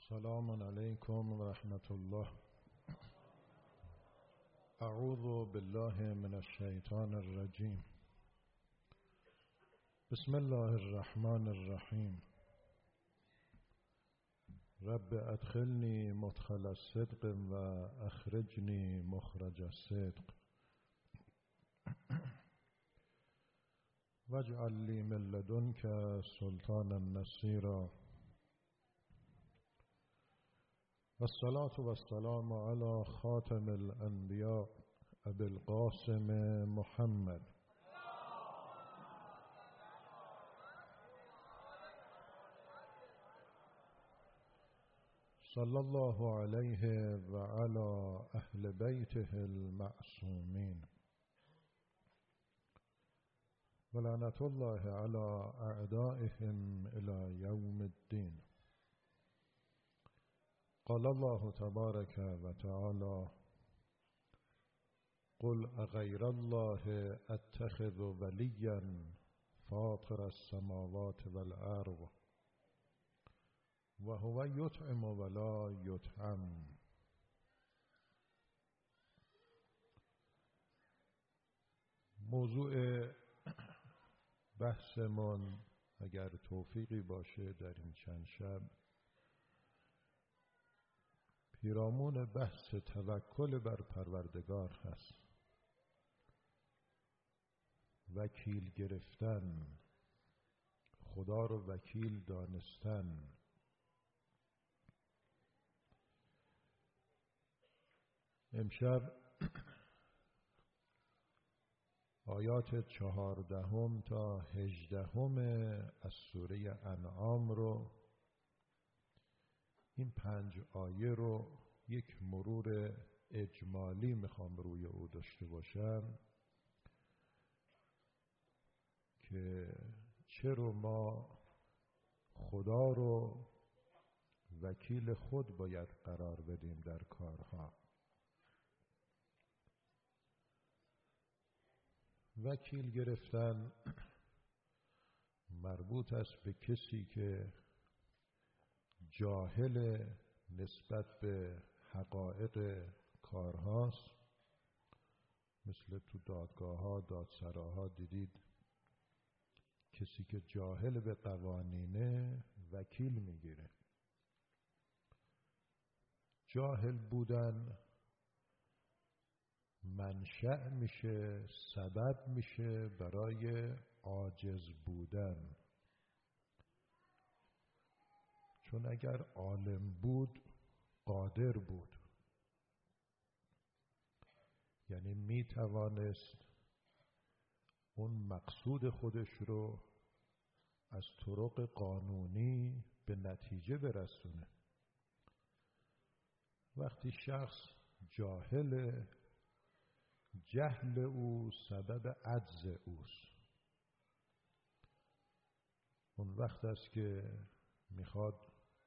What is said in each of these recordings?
سلام علیکم و رحمت الله. اعوذ بالله من الشیطان الرجیم. بسم الله الرحمن الرحیم. رب ادخلنی مدخل الصدق و اخرجنی مخرج الصدق واجعل لی من لدنک سلطانا نصیرا. والصلاة والسلام على خاتم الأنبياء أبي القاسم محمد صلى الله عليه وعلى أهل بيته المعصومين ولعنة الله على أعدائهم إلى يوم الدين. قال الله تبارك وتعالى: قل أغير الله أتخذ وليا فاطر السماوات والأرض وهو يطعم ولا يطعم. موضوع بحثمون اگر توفیقی باشه در این چند شب پیرامون بحث توکل بر پروردگار هست. وکیل گرفتن، خدا رو وکیل دانستن. امشب آیات 14 تا 18 از سوره انعام رو، این 5 آیه رو یک مرور اجمالی میخوام روی او داشته باشم که چرا ما خدا رو وکیل خود باید قرار بدیم در کارها. وکیل گرفتن مربوط است به کسی که جاهل نسبت به حقایق کارهاست. مثل تو دادگاه ها، دادسراها دیدید کسی که جاهل به قوانینه وکیل میگیره. جاهل بودن منشأ میشه، سبب میشه برای عاجز بودن. چون اگر عالم بود قادر بود، یعنی می توانست اون مقصود خودش رو از طرق قانونی به نتیجه برسونه. وقتی شخص جاهل، جهل او سبب عجز اوست. اون وقت است که میخواد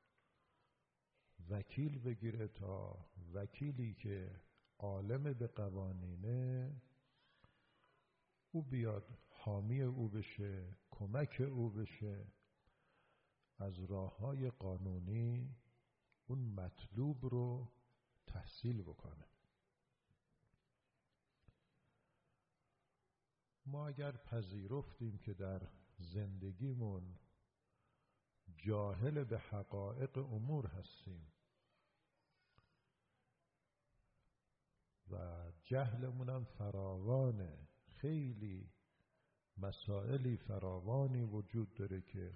وکیل بگیره تا وکیلی که عالم به قوانینه او بیاد حامی او بشه، کمک او بشه، از راههای قانونی اون مطلوب رو تحصیل بکنه. ما اگر پذیرفتیم که در زندگیمون جاهل به حقایق امور هستیم و جهلمونم فراوانه، خیلی مسائلی فراوانی وجود داره که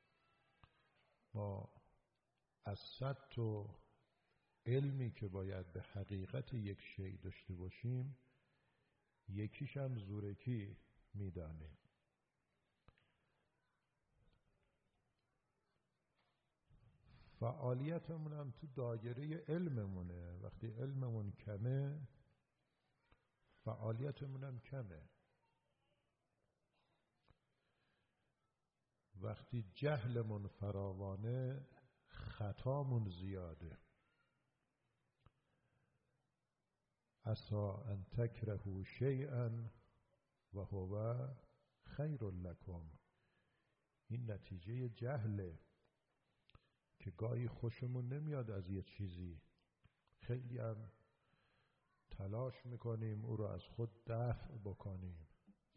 ما از 100 تا علمی که باید به حقیقت یک شی داشته باشیم یکیش هم زورکی میدانیم. فعالیتمون هم تو دایره علممونه. وقتی علممون کمه فعالیتمون هم کمه. وقتی جهلمون فراوانه خطامون زیاده. عسى ان تکرهوا شیئا و هو خیر لکم. این نتیجه جهله که گاهی خوشمون نمیاد از یه چیزی، خیلی هم تلاش میکنیم او رو از خود دفع بکنیم،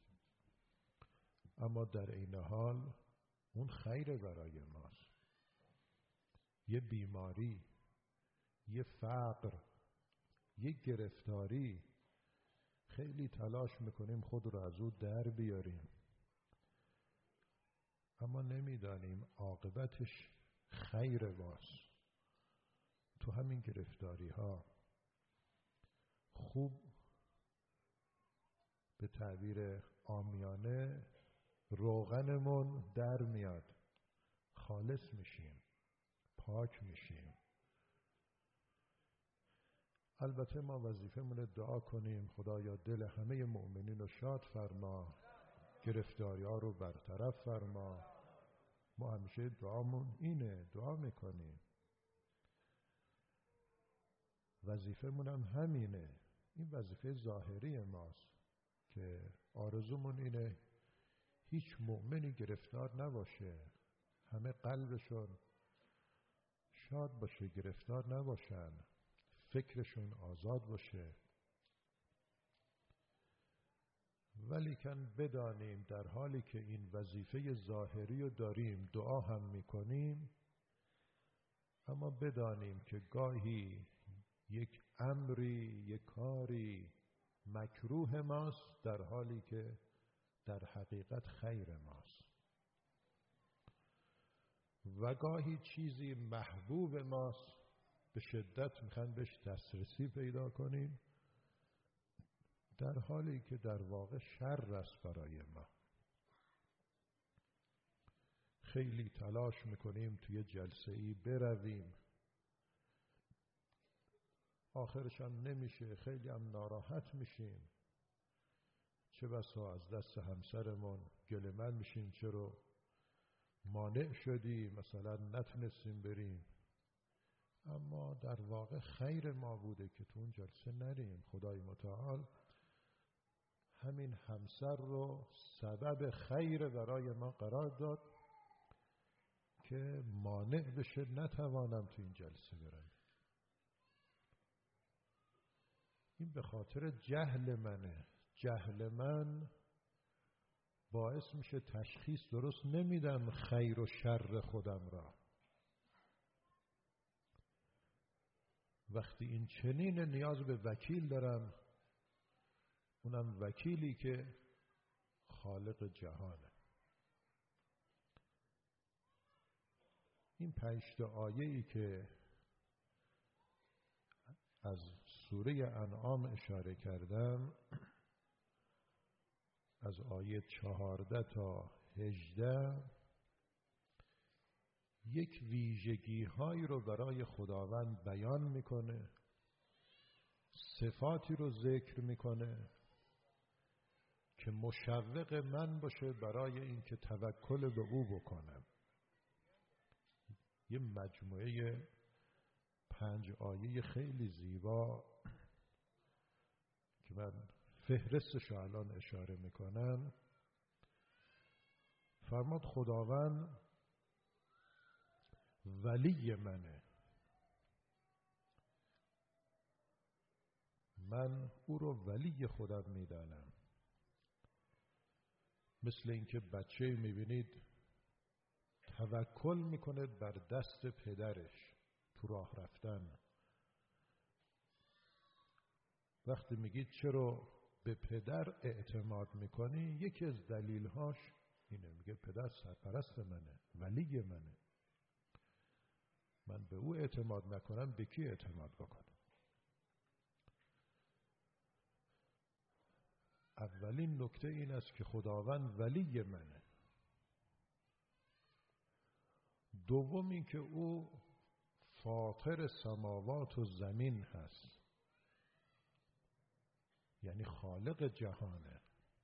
اما در این حال اون خیر برای ماست. یه بیماری، یه فقر، یه گرفتاری، خیلی تلاش میکنیم خود رو از او در بیاریم، اما نمیدانیم عاقبتش خیر ماست. تو همین گرفتاری ها خوب به تعبیر عامیانه روغنمون در میاد، خالص میشیم، پاک میشیم. البته ما وظیفه‌مون دعا کنیم خدایا دل همه مؤمنین رو شاد فرما، گرفتاری ها رو برطرف فرما. ما همیشه دعامون اینه، دعا میکنیم، وظیفه‌مون هم همینه. این وظیفه ظاهری ماست که آرزومون اینه هیچ مؤمنی گرفتار نباشه، همه قلبشون شاد باشه، گرفتار نباشن، فکرشون آزاد باشه. ولیکن بدانیم در حالی که این وظیفه ظاهری رو داریم، دعا هم میکنیم، اما بدانیم که گاهی یک امری، یک کاری مکروه ماست در حالی که در حقیقت خیر ماست، و گاهی چیزی محبوب ماست به شدت میخوایم بهش دسترسی پیدا کنیم در حالی که در واقع شر است برای ما. خیلی تلاش میکنیم توی جلسه‌ای برویم، آخرش هم نمیشه، خیلی هم ناراحت میشیم، چه بسا از دست همسرمون گله‌مند میشیم چرا مانع شدی، مثلا نتونستیم بریم، اما در واقع خیر ما بوده که تو اون جلسه نریم. خدای متعال همین همسر رو سبب خیر برای ما قرار داد که مانع بشه نتوانم تو این جلسه برم. این به خاطر جهل منه. جهل من باعث میشه تشخیص درست نمیدم خیر و شر خودم را. وقتی این چنین نیاز به وکیل دارم، اونم وکیلی که خالق جهانه. این 5 آیه‌ای که از سوره انعام اشاره کردم، از آیه 14 تا 18 یک ویژگی هایی رو برای خداوند بیان میکنه، صفاتی رو ذکر میکنه که مشوق من باشه برای اینکه توکل به او بکنم. یه مجموعه 5 آیه خیلی زیبا که من فهرستش الان اشاره میکنم. فرماد خداوند ولی منه، من او رو ولی خودم میدانم. مثل اینکه بچه میبینید توکل میکنه بر دست پدرش تو راه رفتن. وقتی میگید چرا به پدر اعتماد میکنی، یکی از دلیلهاش اینه، میگه پدر سرپرست منه، ولی منه، من به او اعتماد نکنم به کی اعتماد بکنم؟ اولین نکته این است که خداوند ولی منه. دوم این که او فاطر سماوات و زمین هست، یعنی خالق جهانه.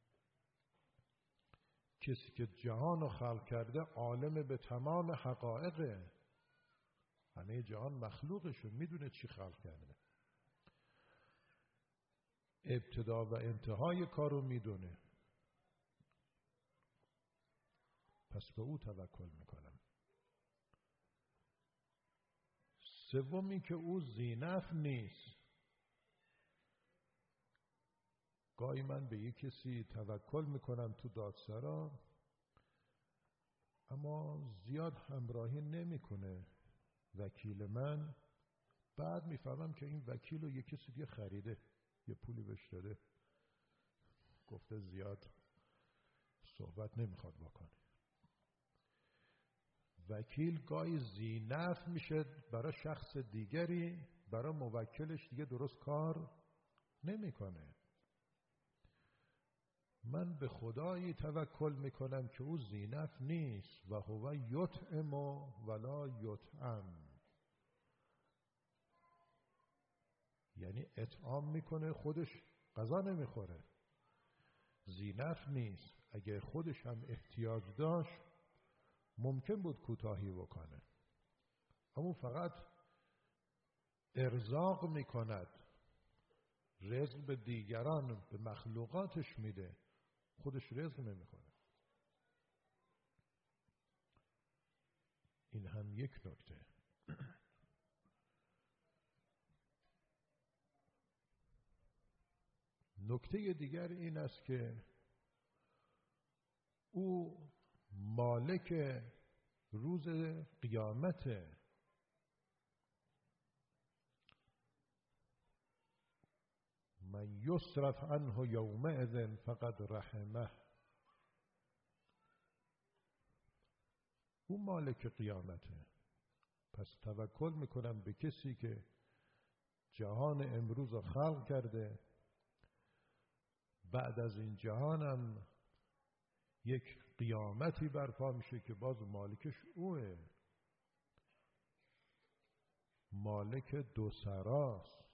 کسی که جهان رو خلق کرده عالم به تمام حقایقه، همه جهان مخلوقشه، میدونه چی خلق کرده، ابتدا و انتهای کارو میدونه. پس به او توکل میکنم. سومی که او ذینفع نیست. گاهی من به یک کسی توکل میکنم تو دادسرا، اما زیاد همراهی نمیکنه وکیل من. بعد میفهمم که این وکیل رو یک کسی دیگه خریده، یه پولی بهش داده، گفته زیاد صحبت نمیخواد بکنه. وکیل گاهی ذینفع میشه برای شخص دیگری، برای موکلش دیگه درست کار نمیکنه. من به خدایی توکل میکنم که او ذینفع نیست و هو یطعم ولا یطعم، یعنی اطعام میکنه، خودش غذا نمیخوره. ذینفع نیست. اگه خودش هم احتیاج داشت ممکن بود کوتاهی بکنه، اما فقط ارزاق میکند، رزق به دیگران، به مخلوقاتش میده، خودش رزق نمیخوره. این هم یک نکته. نکته دیگر این است که او مالک روز قیامته. من یصرف عنه یومئذ فقد رحمه. او مالک قیامته. پس توکل میکنم به کسی که جهان امروز رو خلق کرده، بعد از این جهانم یک قیامتی برپا میشه که باز مالکش اوه، مالک دو سراست.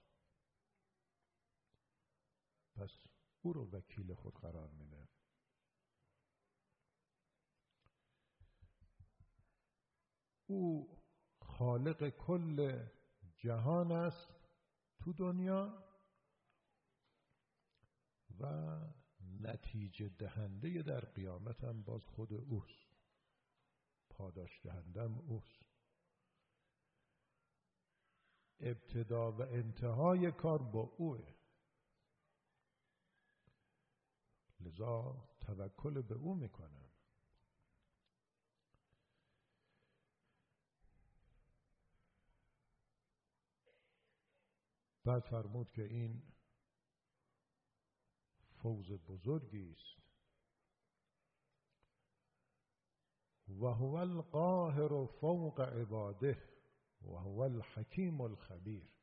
پس او رو وکیل خود قرار میده. او خالق کل جهان است تو دنیا و نتیجه دهنده در قیامت هم باز خود اوست، پاداش دهندم اوست. ابتدا و انتهای کار با اوه، لذا توکل به او میکنم. بعد فرمود که این فوز بزرگی است. و هو القاهر فوق عباده و هو الحکیم الخبیر.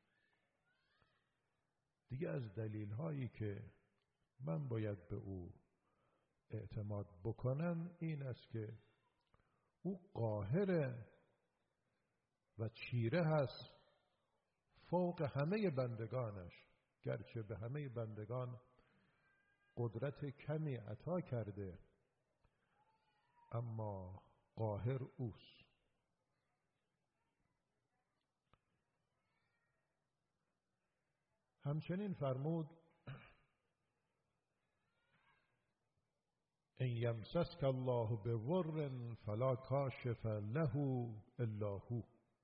دیگه از دلیل هایی که من باید به او اعتماد بکنم این است که او قاهر و چیره هست فوق همه بندگانش، گرچه به همه بندگان قدرت کمی عطا کرده اما قاهر اوست. همچنین فرمود ان یمسسک الله بضر فلا کاشف له الا هو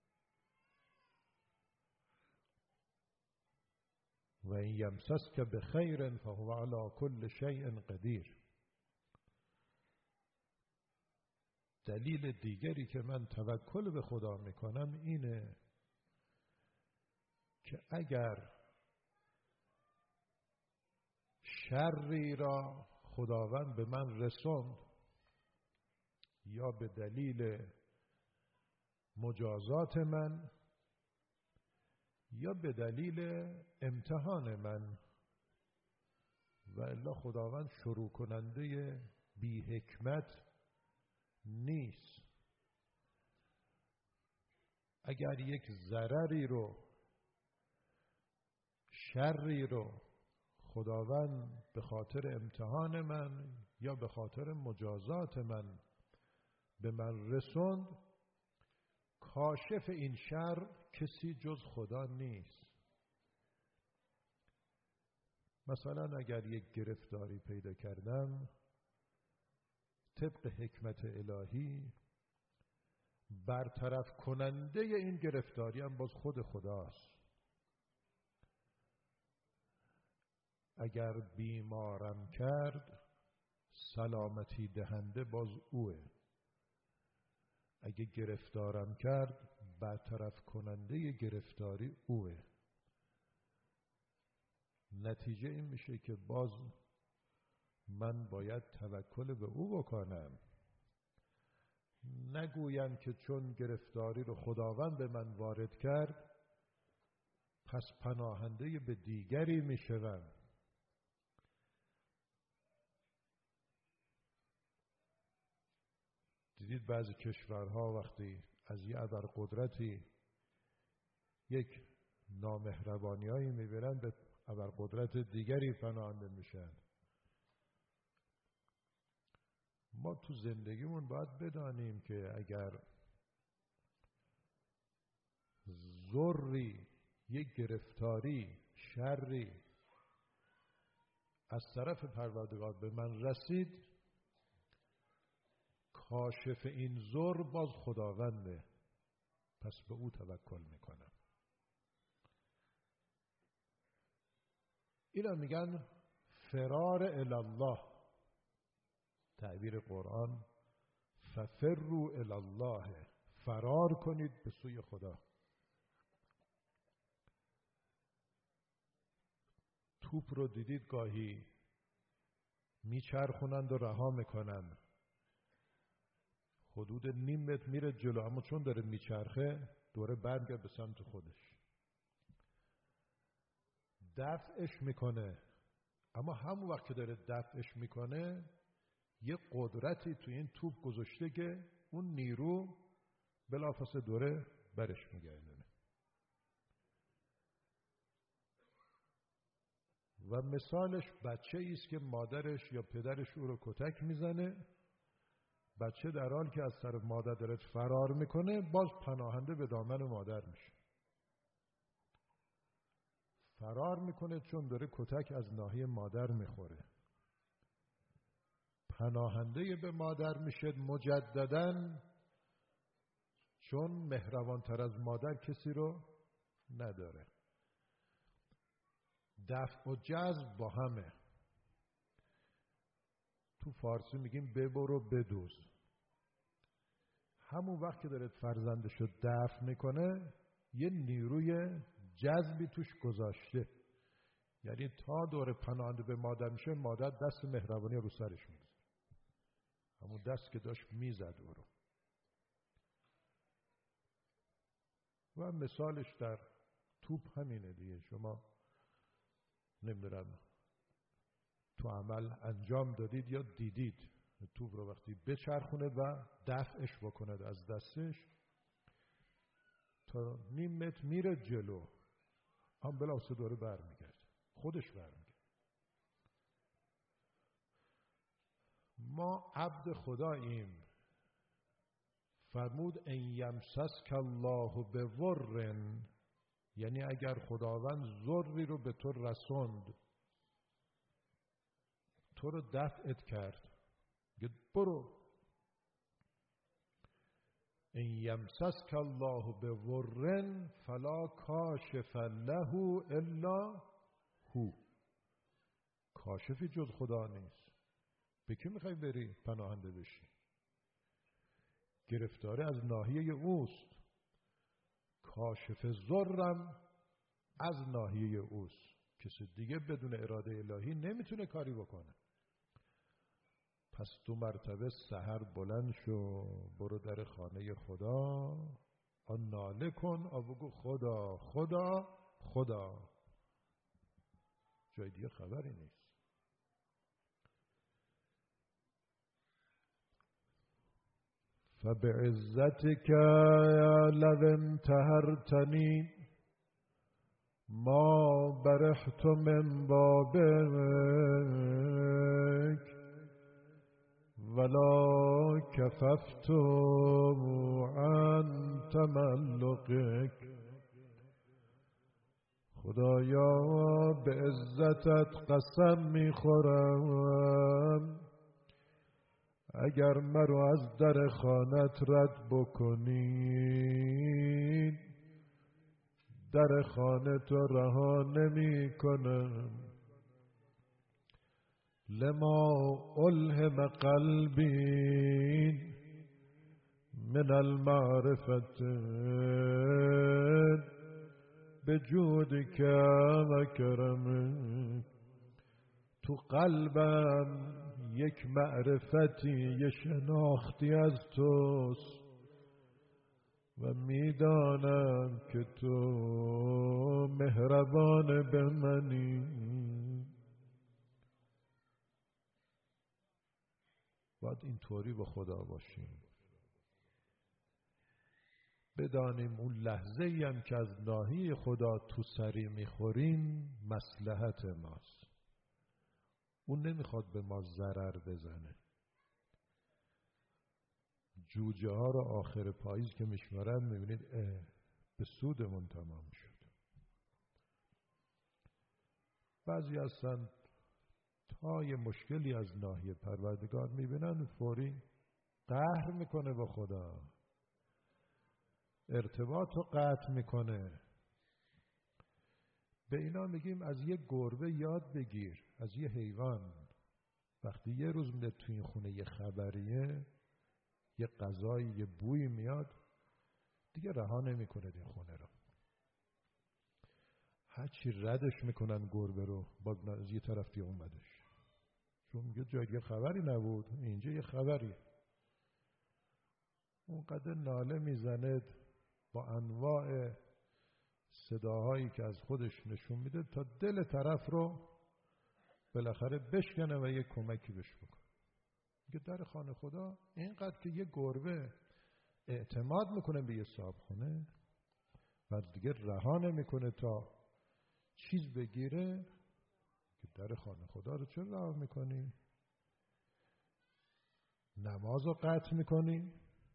و ان یمسسک بخیر فهو علی کل شیء قدیر. دلیل دیگری که من توکل به خدا میکنم اینه که اگر شری را خداوند به من رسوند یا به دلیل مجازات من یا به دلیل امتحان من، و الا خداوند شروع کننده بی حکمت نیست. اگر یک ضرری رو، شری رو خداوند به خاطر امتحان من یا به خاطر مجازات من به من رسوند، کاشف این شر کسی جز خدا نیست. مثلا اگر یک گرفتاری پیدا کردم، طبق حکمت الهی برطرف کننده این گرفتاری هم باز خود خداست. اگر بیمارم کرد سلامتی دهنده باز اوه. اگه گرفتارم کرد برطرف کننده گرفتاری اوه. نتیجه این میشه که باز من باید توکل به او بکنم، نگویم که چون گرفتاری رو خداوند به من وارد کرد پس پناهنده به دیگری میشوم. دیدید بعضی کشورها وقتی از یه ابرقدرتی یک نامهربانی‌هایی میبرن به ابرقدرت دیگری پناهنده میشن. ما تو زندگیمون باید بدانیم که اگر ضری، یک گرفتاری، شری از طرف پروردگار به من رسید، کاشف این ضر باز خداونده، پس به او توکل میکنم. اینا میگن فرار الی الله. تعبیر قرآن ففروا الی الله، فرار کنید به سوی خدا. توپ رو دیدید گاهی میچرخونند و رها میکنند، حدود نیم متر میره جلو، اما چون داره میچرخه دوره برمیگرده به سمت خودش، دفعش میکنه. اما همون وقت که داره دفعش میکنه یه قدرتی توی این توپ گذاشته که اون نیرو بلافاصله دوره برش میگردونه. و مثالش بچه ایست که مادرش یا پدرش او رو کتک میزنه، بچه در حالی که از طرف مادر داره فرار میکنه باز پناهنده به دامن مادر میشه. فرار میکنه چون داره کتک از ناحیه مادر میخوره، پناهنده به مادر میشه مجدداً، چون مهربانتر از مادر کسی رو نداره. دفع و جذب با همه. تو فارسی میگیم ببرو بدوز. همون وقت که داره فرزندش رو دفع میکنه یه نیروی جذبی توش گذاشته، یعنی تا دور پناهنده به مادر میشه مادر دست مهربانی رو سرش میگذاره، همون دست که داشت میزد او رو. و مثالش در توپ همینه دیگه. شما نمیدونم تو عمل انجام دادید یا دیدید توپ رو وقتی بچرخونه و دفعش بکند از دستش تا نیم متر میره جلو، هم بلافاصله دوره برمیگرده، خودش برمیگرده. ما عبد خداییم. فرمود ان یمسسک الله بضر، یعنی اگر خداوند ضری رو به تو رسوند، تو رو دفعت کرد، گفت برو. ان یمسسک الله بضر فلا کاشف له الا هو. کاشفی جز خدا نیست. به کی میخوای بری پناهنده بشی؟ گرفتاری از ناحیه اوست، کاشف ضرم از ناحیه اوست. کسی دیگه بدون اراده الهی نمیتونه کاری بکنه. پس 2 مرتبه سحر بلند شو، برو در خانه خدا، آن ناله کن، بگو خدا خدا خدا. جای دیگه خبری نیست. فبعزتك لو انتهرتنی ما برحت من بابك ولا کففت عن تملقك. خدایا به عزتت قسم میخورم اگر مرو از در خانت رد بکنی در خانه تو رها نمی کنم. لما الهم قلبی من المعرفت بجودک و کرمک. تو قلبم یک معرفتی یه شناختی از توست و میدانم که تو مهربان به منی. باید اینطوری با خدا باشیم، بدانیم اون لحظه ای هم که از ناحیه خدا تو سری میخوریم مصلحت ماست. اون نمیخواد به ما ضرر بزنه. جوجه ها رو آخر پاییز که میشمارن میبینید به سودمون تمام شد. بعضی هستن تا یه مشکلی از ناحیه پروردگار میبینن فوری قهر میکنه با خدا، ارتباط رو قطع میکنه. به اینا میگیم از یه گربه یاد بگیر، از یه حیوان. وقتی یه روز میده تو این خونه یه خبریه، یه غذایی، یه بوی میاد، دیگه رها نمیکنه این خونه رو. هرچی ردش میکنن گربه رو، باز از یه طرف دیگه اومدش، چون میگه جای دیگه خبری نبود، اینجا یه خبری. اونقدر ناله میزنه با انواع صداهایی که از خودش نشون میده تا دل طرف رو بالاخره بشکنه و یه کمکی بهش بکنه. میگه در خانه خدا اینقدر که یه گربه اعتماد میکنه به یه صاحبخونه و دیگه رها نمیکنه تا چیز بگیره، که در خانه خدا رو چرا رها میکنی؟ نماز رو قطع میکنی؟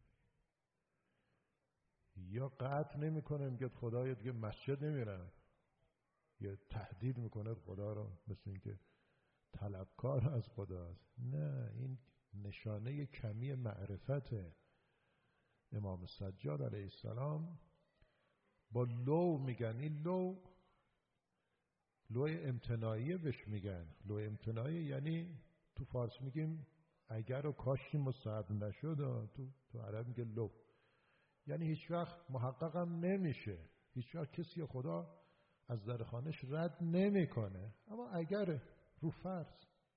یا قطع نمیکنه میگه خدایا دیگه مسجد نمیرم، یا تهدید میکنه خدا رو، مثل اینکه طلبکار از خداست. نه، این نشانه کمی معرفت. امام سجاد علیه السلام با لو میگن، این لو امتناعیه بهش میگن. لو امتناعیه یعنی تو فارس میگیم اگر و کاشی مصعب نشد، تو عرب میگه لو، یعنی هیچ وقت محققم نمیشه، هیچ وقت کسی خدا از در خانش رد نمیکنه، اما اگر رو فرض.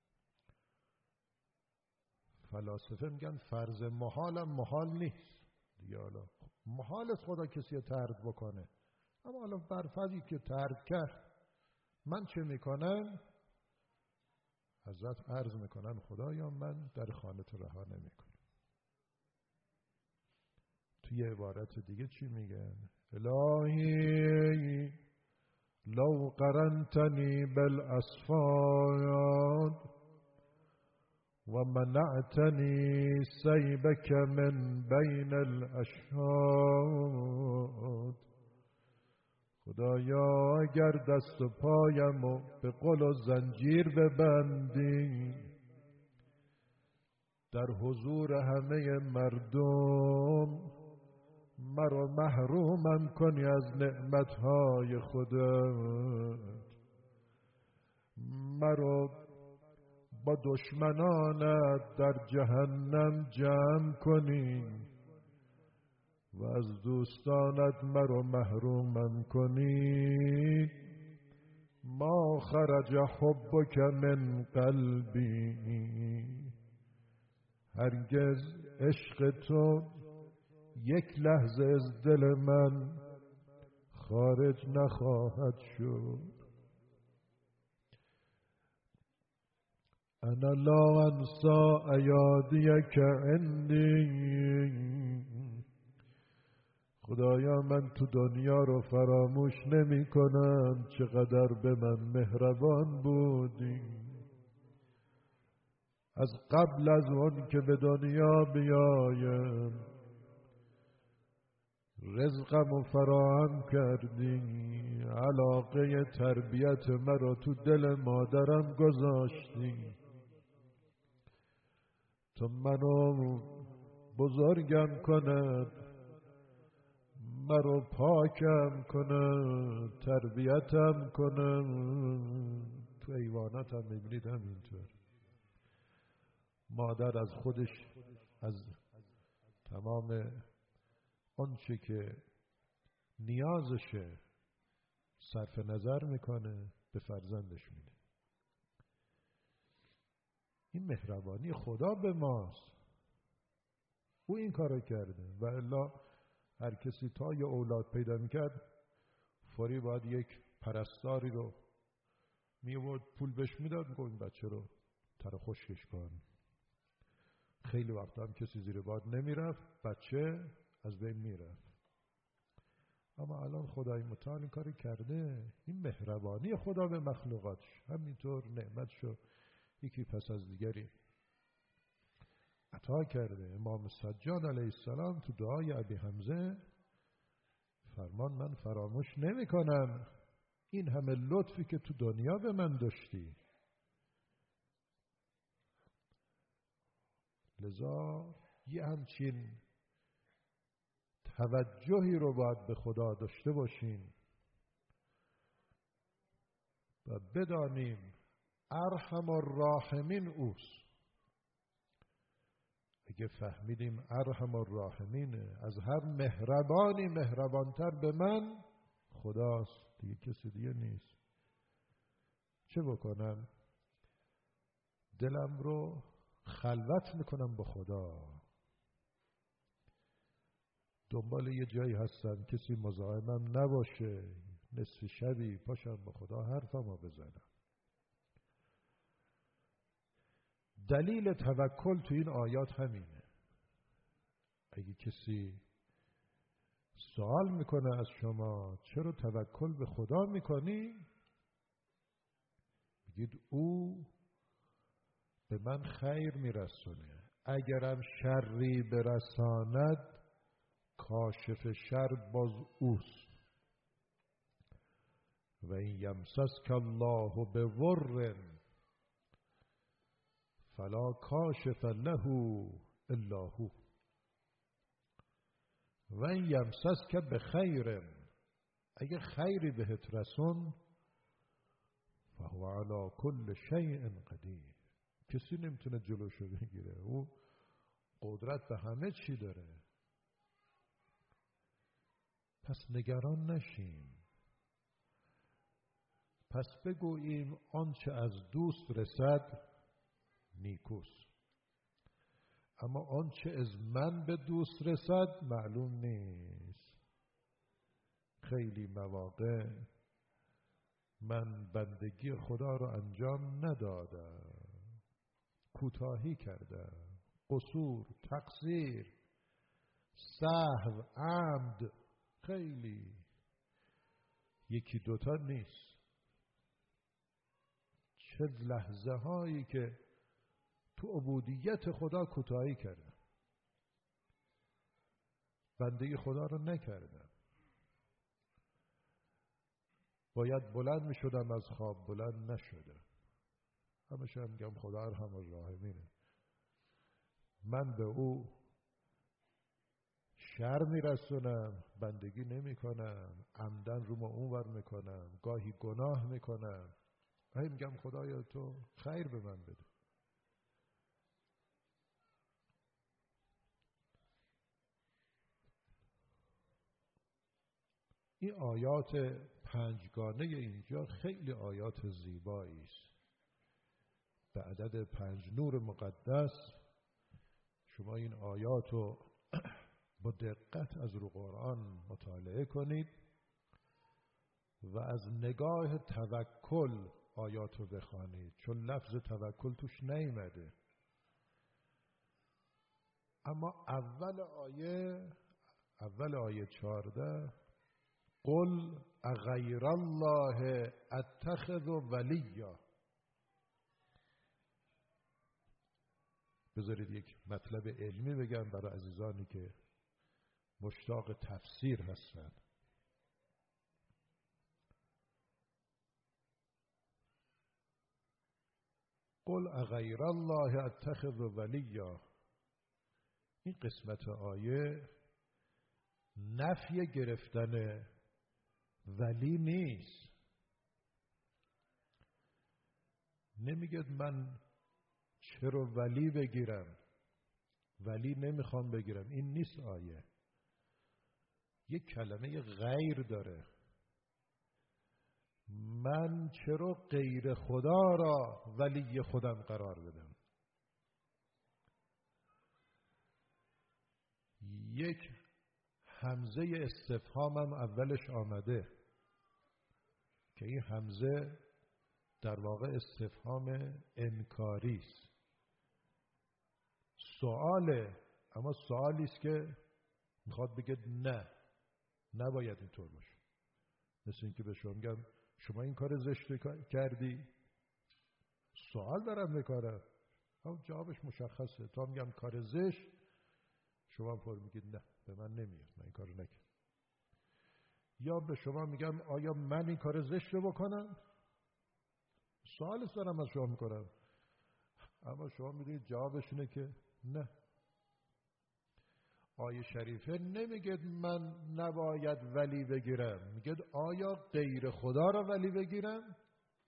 فلاسفه میگن فرض محالم محال نیست دیگه. حالا محال است خدا کسی ترد بکنه، اما حالا بر فرضی که ترد کرد، من چه میکنم؟ حضرت عرض میکنن خدایا من در خانت رها نمیکنم. توی عبارت دیگه چی میگن؟ الهی لو قرنتنی بالاسفاد و منعتنی سیبک من بین الاشهاد. خدایا اگر دست و پایمو به قل و زنجیر ببندی، در حضور همه مردم مرا محرومم کنی از نعمتهای خودت، مرا با دشمنانت در جهنم جمع کنی و از دوستانت مرا محرومم کنی. ما خرج حبک من قلبی، هرگز عشق تو یک لحظه از دل من خارج نخواهد شد. انا لا انسا ایادیک عندی، خدایا من تو دنیا رو فراموش نمی کنم چقدر به من مهربان بودی. از قبل از اون که به دنیا بیایم رزقم رو فراهم کردی، علاقه تربیت مرا تو دل مادرم گذاشتی. تو منو بزرگم کند، مرو پاکم کنه، تربیتم کنه. تو ایوانات هم میبینید همینطور. مادر از خودش، از تمام آنچه که نیازشه صرف نظر میکنه، به فرزندش میده. این مهربانی خدا به ماست. او این کارو کرده. و الا هر کسی تا یه اولاد پیدا میکرد فوری باید یک پرستاری رو میورد، پول بهش میداد، میگه این بچه رو تر خشکش کن. خیلی وقت هم کسی زیر باد نمیرفت، بچه از بین میرفت. اما الان خدای متعال این کاری کرده. این مهربانی خدا به مخلوقاتش. همینطور نعمتشو یکی پس از دیگری عطا کرده. امام سجاد علیه السلام تو دعای ابی حمزه فرمان من فراموش نمی کنم این همه لطفی که تو دنیا به من داشتی. لذا یه همچین توجهی رو باید به خدا داشته باشیم و بدانیم ارحم الراحمین اوست. اگه فهمیدیم ارحم الراحمینه، از هر مهربانی مهربانتر به من خداست، دیگه کسی دیگه نیست. چه بکنم؟ دلم رو خلوت میکنم با خدا. دنبال یه جایی هستم کسی مزاحمم نباشه، نصف شبی پاشم با خدا حرفمو بزنم. دلیل توکل تو این آیات همینه. اگه کسی سوال میکنه از شما چرا توکل به خدا میکنی؟ بگید او به من خیر میرسونه، اگرم شری برساند کاشف شر باز اوست. و این یمسسک الله بضر فلا کاشف له الا هو و این یمسسک بخیر، اگه خیری بهت رسون فهو علی کل شیء قدیر، کسی نمیتونه جلوشو بگیره، او قدرت به همه چی داره. پس نگران نشیم، پس بگوییم آنچه از دوست رسد نیکوست، اما آنچه از من به دوست رسد معلوم نیست. خیلی مواقع من بندگی خدا رو انجام ندادم، کوتاهی کردم، قصور، تقصیر، سهو، عمد، خیلی یکی دوتا نیست. چه لحظه هایی که تو عبودیت خدا کوتاهی کردم، بندگی خدا رو نکردم. باید بلند می شدم از خواب، بلند نشدم. همیشه میگم خدا ارحم الراحمینه. من به او شر میرسونم، بندگی نمی کنم، عمدن رو ما اون ور میکنم، گاهی گناه میکنم. هی میگم خدایا تو خیر به من بده. این آیات پنجگانه اینجا خیلی آیات زیبایی است. به عدد 5 نور مقدس شما این آیات رو با دقت از رو قرآن مطالعه کنید و از نگاه توکل آیات رو بخوانید، چون لفظ توکل توش نیامده. اما اول آیه 14 قل اغیر الله اتخذ ولیا. بذارید یک مطلب علمی بگم برای عزیزانی که مشتاق تفسیر هستن. قل اغیر الله اتخذ ولیا. این قسمت آیه نفی گرفتن ولی نیست. نمیگه من چرا ولی بگیرم، ولی نمیخوام بگیرم. این نیست آیه. یک کلمه غیر داره. من چرا غیر خدا را ولی خودم قرار بدم؟ یک همزه استفهامم اولش آمده که این همزه در واقع استفهام انکاری است. سواله، اما سوالی است که میخواد بگه نه، نباید اینطور باشه. مثل اینکه به شما میگم شما این کار زشت کردی، سوال دارم میکنم، اما جوابش مشخصه. تا میگم کار زشت، شما فور میگید نه به من نمیاد، من این کارو نکردم. یا به شما میگم آیا من این کار زشت رو بکنم، سوال دارم از شما میکنم، اما شما میدونید جوابش اینه که نه. آیه شریفه نمیگه من نباید ولی بگیرم، میگه آیا غیر خدا را ولی بگیرم؟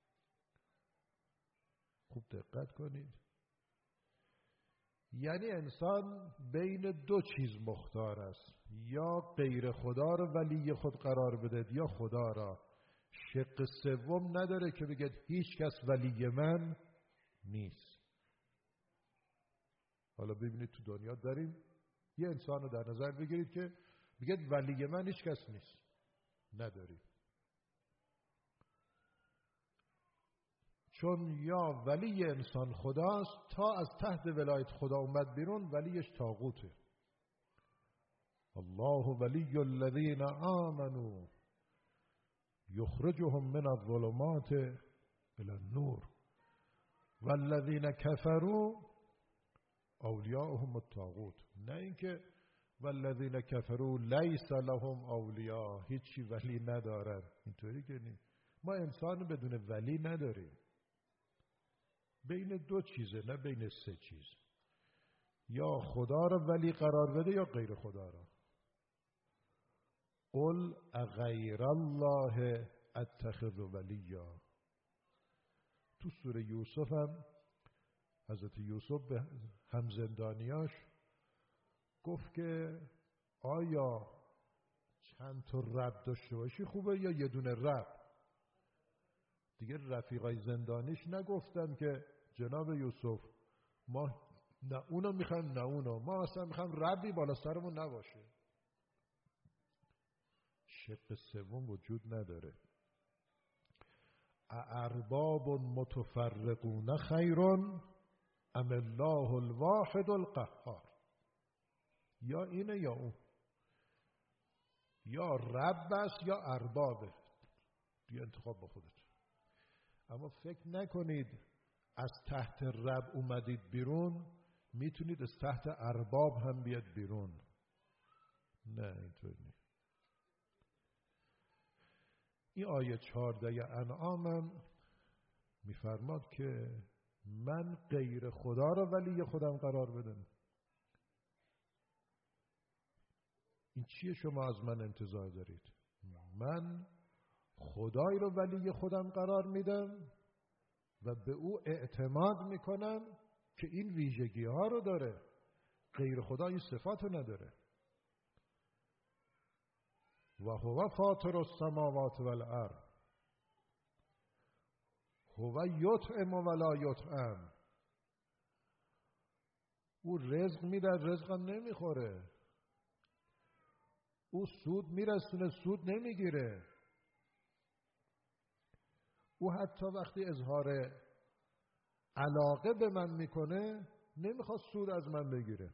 خوب دقت کنید. یعنی انسان بین دو چیز مختار است، یا غیر خدا را ولی خود قرار بده یا خدا را. شق سوم نداره که بگه هیچ کس ولی من نیست. حالا ببینید تو دنیا داریم یه انسان رو در نظر بگیرید که بگید ولی من هیچ کس نیست، نداریم. چون یا ولی انسان خداست، تا از تحت ولایت خدا اومد بیرون ولیش طاغوته. الله ولی الذین آمنوا یخرجهم من الظلمات الی النور والذین کفروا اولیاءهم الطاغوت. نه اینکه والذین کفروا لیس لهم اولیاء، هیچی ولی ندارن، اینطوری که نیست. ما انسان بدون ولی نداریم. بین دو چیزه، نه بین سه چیز. یا خدا را ولی قرار بده یا غیر خدا را. قل اغیر الله اتخذ ولیا. تو سوره یوسف هم حضرت یوسف به همزندانیاش گفت که آیا چند تا رب داشته باشی خوبه یا یه دونه رب؟ دیگه رفیقای زندانیش نگفتن که جناب یوسف ما نه اونو میخوایم نه اونو، ما اصلا میخوایم ربی بالا سرمون نباشه. شق سوم وجود نداره. ارباب متفرقون خیر ام الله الواحد القهار. یا اینه یا اون، یا رب است یا اربابه، دیگه انتخاب با خودت. اما فکر نکنید از تحت رب اومدید بیرون میتونید از تحت ارباب هم بیاد بیرون. نه اینطور نیست. این آیه 14 انعام میفرماد که من غیر خدا را ولی خودم قرار بدم. این چیه شما از من انتظار دارید؟ من خدای رو ولی خودم قرار میدم و به او اعتماد میکنم که این ویژگی ها رو داره. غیر خدا این صفات رو نداره. و هو فاطر السماوات والارض هو یطعم ولا یطعم. او رزق میده، رزقم نمیخوره. او سود میرسونه، سود نمیگیره. او حتی وقتی اظهار علاقه به من میکنه نمیخواد سود از من بگیره،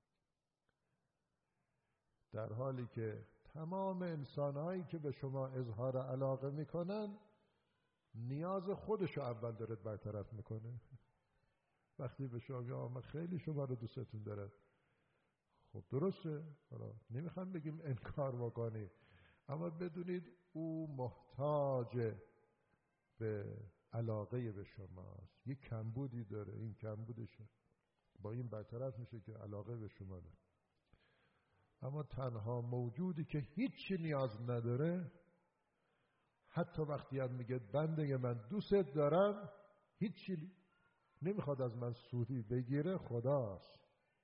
در حالی که تمام انسانهایی که به شما اظهار علاقه میکنن نیاز خودشو اول دارد برطرف میکنه. وقتی به شما میگه من خیلی شما رو دوستتون دارم، خب درسته، حالا نمیخوام بگیم انکار بکنید، اما بدونید او محتاج به علاقه به شماست، یه کمبودی داره، این کمبودشه، با این برطرف میشه که علاقه به شما داره. اما تنها موجودی که هیچی نیاز نداره، حتی وقتی هم میگه بنده من دوست دارم، هیچی نمیخواد از من سودی بگیره، خداست.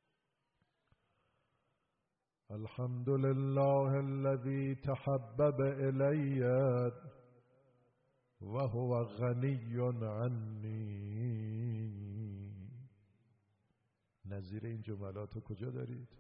الحمد لله الذي تحبب الی و هو غنی عنی. نظیر این جملاتو کجا دارید؟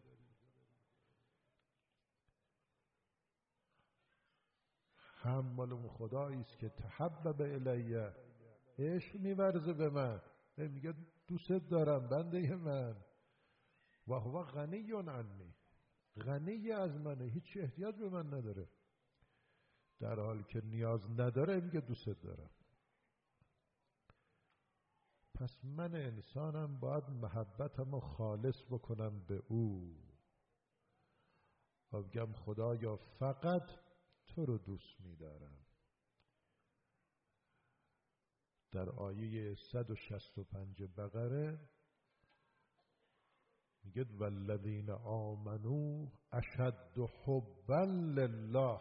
هم مال اون خدایی است که تحبب الی، عشق می‌ورزه به من، میگه دوست دارم بنده من، و هو غنی عنی، غنی از منه، هیچ احتیاج به من نداره، در حالی که نیاز نداره میگه دوست دارم. پس من انسانم باید محبتمو خالص بکنم به او و بگم خدایا فقط تو رو دوست می‌دارم. در آیه 165 بقره میگه والذین آمنوا اشد حبا لله،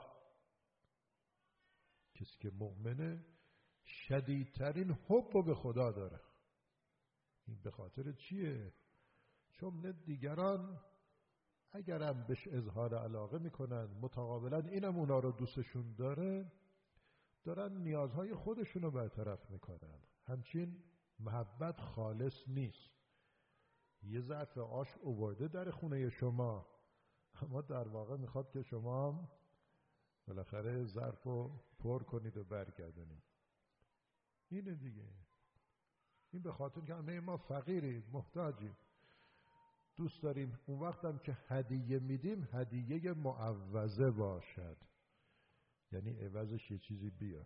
کسی که مؤمنه شدیدترین حب به خدا داره. این به خاطر چیه؟ چون دیگران اگرم بهش اظهار علاقه میکنن، متقابلا اینم اونا رو دوستشون داره، دارن نیازهای خودشونو برطرف میکنن. همچین محبت خالص نیست. یه ظرف آش آورده در خونه شما، اما در واقع میخواد که شما هم بالاخره ظرفو پر کنید و برگردونید. اینه دیگه. این به خاطر که همه ما فقیریم، محتاجیم، دوست داریم اون وقتم که هدیه میدیم هدیه معوضه باشد، یعنی عوضش یه چیزی بیاد.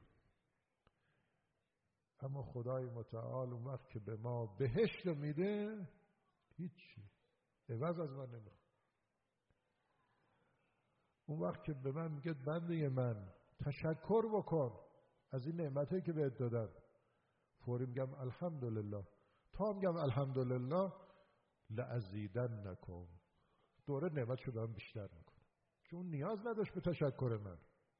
اما خدای متعال اون وقت که به ما بهشت میده، هیچی عوض از من نمیخواد. اون وقت که به من میگه بنده من تشکر بکن از این نعمتی که بهت دادم، فوری میگم الحمدلله. تا میگم الحمدلله لازیدنکم، دوره نعمت شدم بیشتر میکنم، چون نیاز نداشت به تشکر من.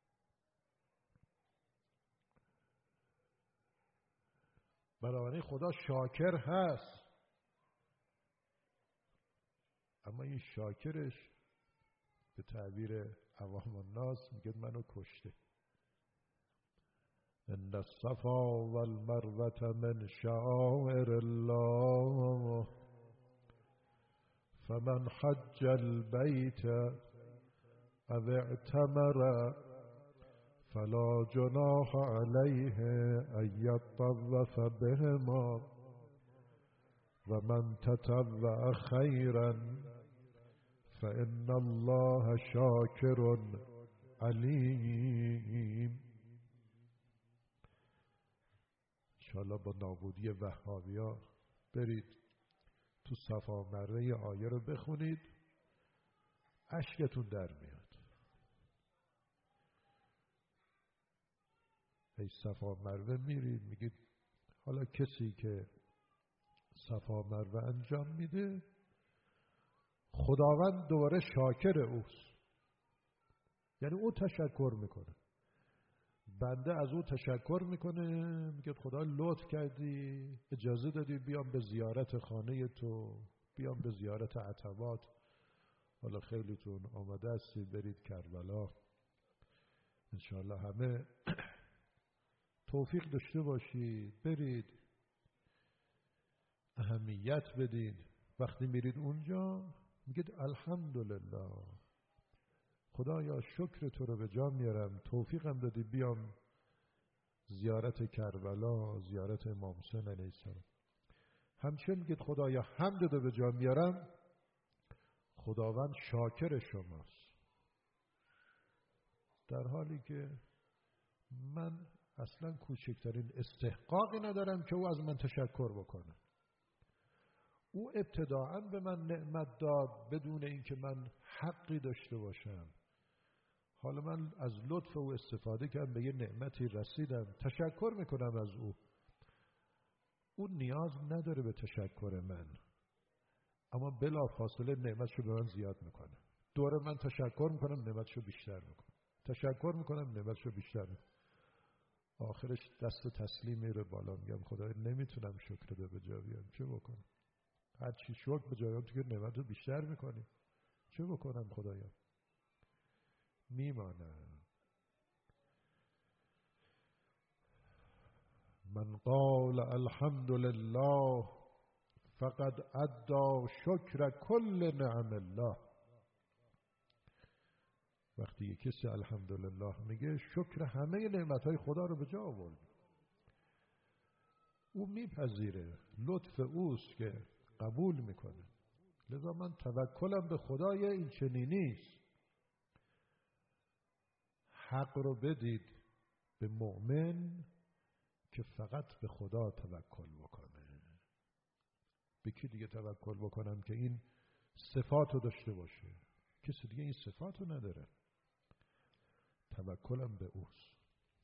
بنابراین خدا شاکر هست، اما این شاکرش به تعبیر عوام الناس میگه منو کشته. ان الصفا والمروة من شعائر الله فمن حج البيت او اعتمر فلا جناح عليه ان يطوف بهما ومن تطوع خيرا فإن الله شاکر علیم. انشاءالله با نابودی وهابی‌ها برید تو صفا مروه آیه رو بخونید، اشکتون در میاد. ای صفا مروه میرید میگید حالا کسی که صفا مروه انجام میده، خداوند دوباره شاکر اوست، یعنی او تشکر میکنه، بنده از او تشکر میکنه، میگه خدا لطف کردی، اجازه دادی بیام به زیارت خانه تو، بیام به زیارت عتبات، حالا خیلیتون آمده هستید برید کربلا، انشاءالله همه توفیق داشته باشید برید، اهمیت بدید. وقتی میرید اونجا میگید الحمدلله، خدایا شکر تو رو به جا میارم، توفیقم دادی بیام زیارت کربلا، زیارت امام حسین علیه السلام. همچنین میگید خدایا حمد رو به جا میارم، خداوند شاکر شماست، در حالی که من اصلا کوچکترین استحقاقی ندارم که او از من تشکر بکنه. او ابتداعاً به من نعمت داد بدون اینکه من حقی داشته باشم. حالا من از لطف او استفاده کردم، به یه نعمتی رسیدم، تشکر میکنم از او. اون نیاز نداره به تشکر من، اما بلا فاصله نعمتشو به من زیاد میکنه. دوره من تشکر میکنم، نعمتشو بیشتر میکنم، تشکر میکنم، نعمتشو بیشتر میکنم. آخرش دست تسلیم میره بالا، میگم خدای نمیتونم شکر رو به جا بیارم، چه بکنم؟ هر چی شکر به جا بیارم تو که نعمتو بیشتر میکنی، چه بکنم خدایا؟ میمانم. من قال الحمد لله فقد ادى شکر کل نعم الله. وقتی یک کسی الحمدلله میگه شکر همه نعمتهای خدا رو به جا آورد. او میپذیره، لطف اوست که قبول میکنه. لذا من توکلم به خدای این چنینی نیست. حق رو بدید به مؤمن که فقط به خدا توکل بکنه. به کی دیگه توکل بکنم که این صفات رو داشته باشه؟ کسی دیگه این صفات رو نداره. توکلم به اوست.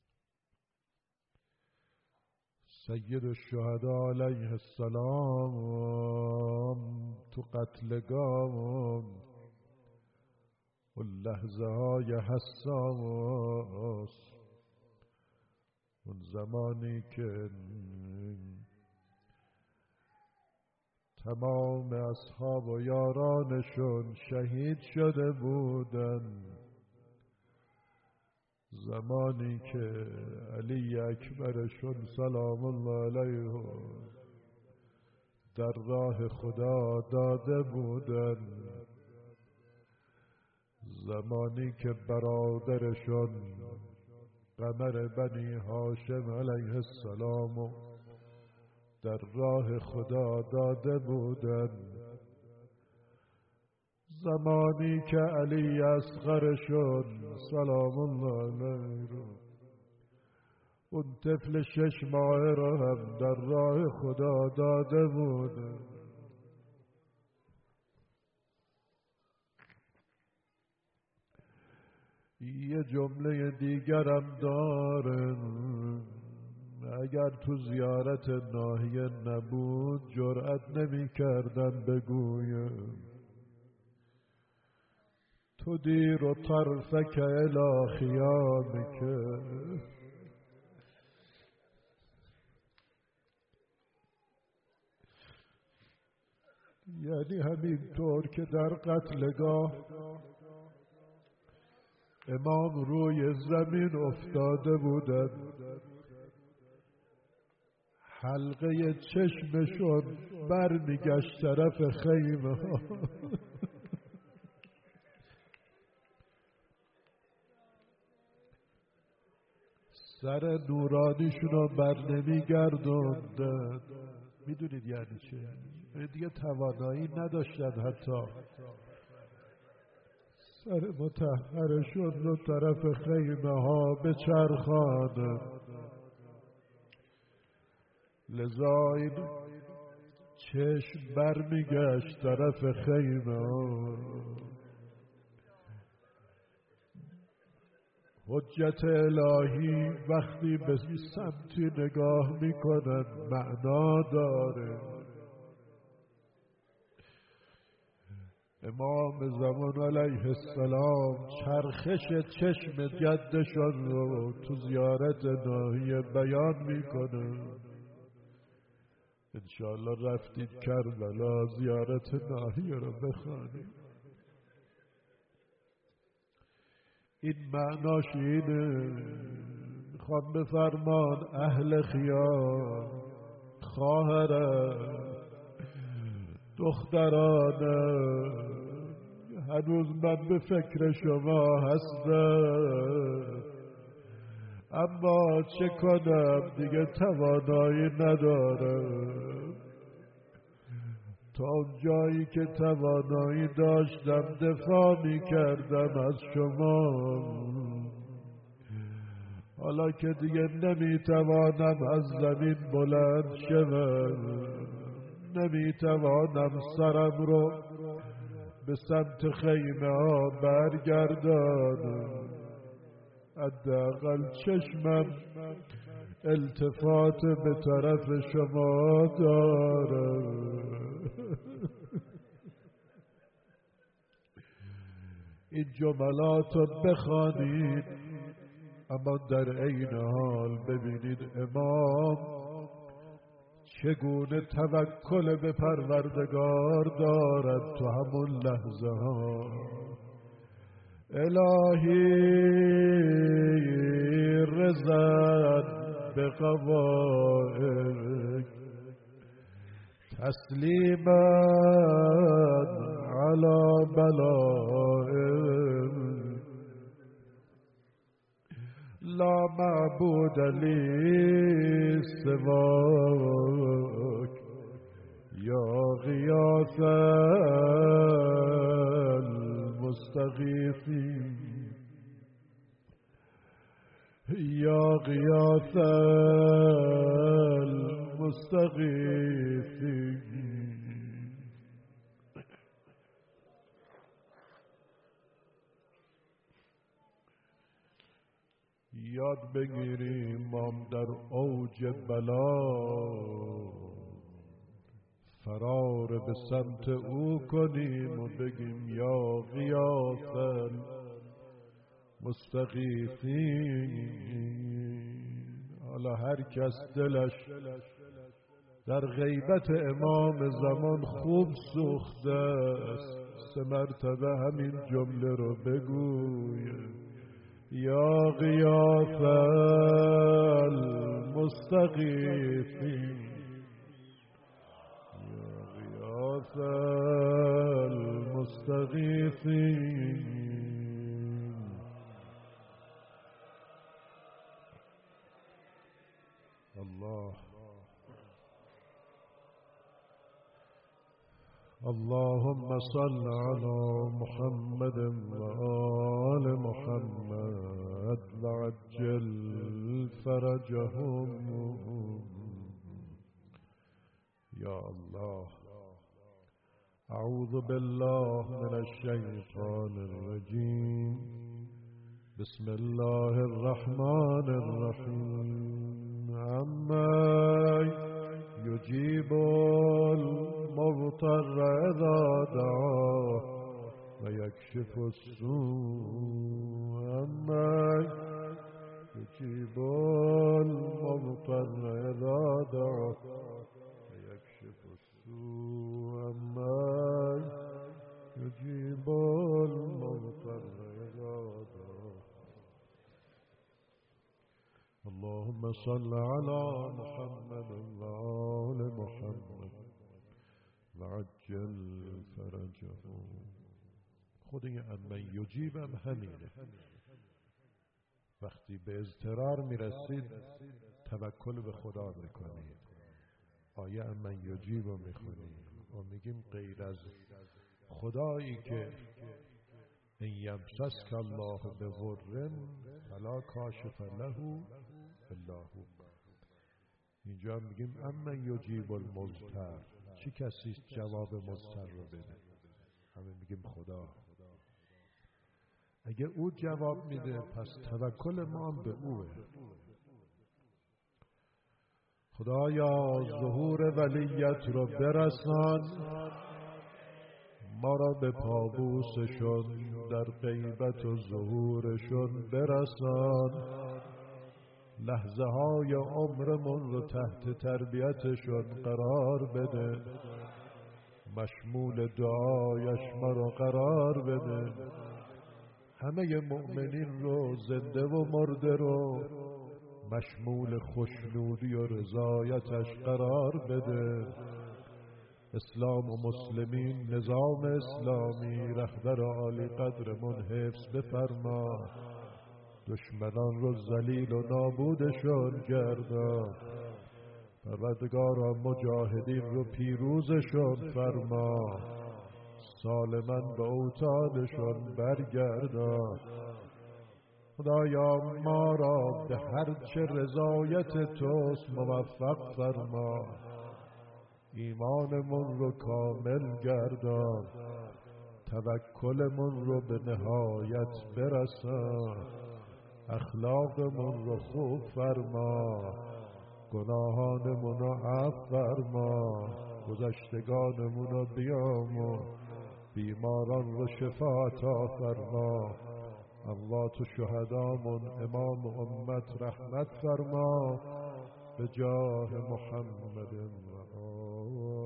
سید الشهدا علیه السلام تو قتلگاه و لحظه های حساس، اون زمانی که تمام اصحاب و یارانشون شهید شده بودن، زمانی که علی اکبرشون سلام الله علیه در راه خدا داده بودن، زمانی که برادرشون قمر بنی هاشم علیه السلام در راه خدا داده بودن، زمانی که علی اصغرشون سلام الله علیه اون طفل 6 ماهه را هم در راه خدا داده بود. یه جمله دیگرم دارن، اگر تو زیارت ناحیه نبود جرأت نمی کردن بگویم تو دیر و طرفک الی خیامک. یعنی همینطور که در قتلگاه امام روی زمین افتاده بودند، حلقه چشمشون برمیگشت طرف خیمه ها. سر نورانیشونو بر نمیگردوندن. میدونید یعنی چه؟ دیگه توانایی نداشتن حتی سر مطهرشون رو طرف خیمه ها بچرخانن. لذا این چشم برمیگشت طرف خیمه ها. حجت الهی وقتی به سمتی نگاه میکنن معنا داره. امام زمان علیه السلام چرخش چشم جدشان رو تو زیارت ناحیه بیان میکنه. انشاءالله رفتید کربلا زیارت ناحیه رو بخوانید. این معناش اینه، میخوام بفرمان اهل خیال، خواهرم، دخترانم، هنوز من به فکر شما هستم، اما چه کنم دیگه توانایی ندارم. تا اون جایی که توانایی داشتم دفاع می کردم از شما، حالا که دیگه نمی توانم از زمین بلند شوم، نمی توانم سرم رو به سمت خیمه ها برگردانم، حداقل چشمم التفات به طرف شما دارم. این جملات رو بخوانید، اما در عین حال ببینید امام چگونه توکل به پروردگار دارد تو همون لحظه ها. الهی رضا به قضائک، تسلیما علی بلائک، لا معبود لی سواک، یا غیاث المستغیثین، یا غیاث المستغیثین. یاد بگیریم ما در اوج بلا فرار به سمت او کنیم و بگیم یا غیاث المستغیثین. حالا هر کس دلش در غیبت امام زمان خوب سوخته است 3 مرتبه همین جمله رو بگوید: یا غیاث المستغیثین، یا غیاث المستغیثین. الله اللهم صل على محمد وآل محمد وعجل فرجهم. يا الله أعوذ بالله من الشيطان الرجيم. بسم الله الرحمن الرحيم. عما يجيب المضطر إذا دعاه ويكشف السوء. عما يجيب المضطر إذا دعاه ويكشف السوء. عما يجيب المضطر إذا دعاه. اللهم صل على محمد وآل محمد وعجل فرجهم. خود این اما یجیبم همینه. وقتی به اضطرار میرسید توکل به خدا میکنید. آیه اما یجیب رو میخونید و میگیم غیر از خدایی که ان یمسسک الله بضر فلا کاشف له الا هو. اینجا میگیم اما یجیب المضطر، چی کسیست جواب مضطر رو بده؟ همه میگیم خدا. اگه او جواب میده پس توکل ما هم به اوه. خدایا ظهور ولیت رو برسان، ما را به پابوسشون در غیبت و ظهورشون برسان. لحظه های عمرمون رو تحت تربیتشون قرار بده. مشمول دعایش ما رو قرار بده. همه مؤمنین رو زنده و مرده رو مشمول خوشنودی و رضایتش قرار بده. اسلام و مسلمین، نظام اسلامی، رهبر عالی قدرمون حفظ بفرما. دشمنان رو ذلیل و نابودشون گردان. پروردگارا مجاهدین رو پیروزشون فرما. سالماً به اوطانشون برگردان. خدایا ما را به هر چه رضایت توست موفق فرما. ایمانمون رو کامل گردان. توکلمون رو به نهایت برسان. اخلاقمون رو خوب فرما، گناهانمون رو عفو فرما، گذشتگانمون رو بیامرز، بیماران رو شفا عطا فرما. اموات و شهدامون امام امت رحمت فرما، به جاه محمد و آل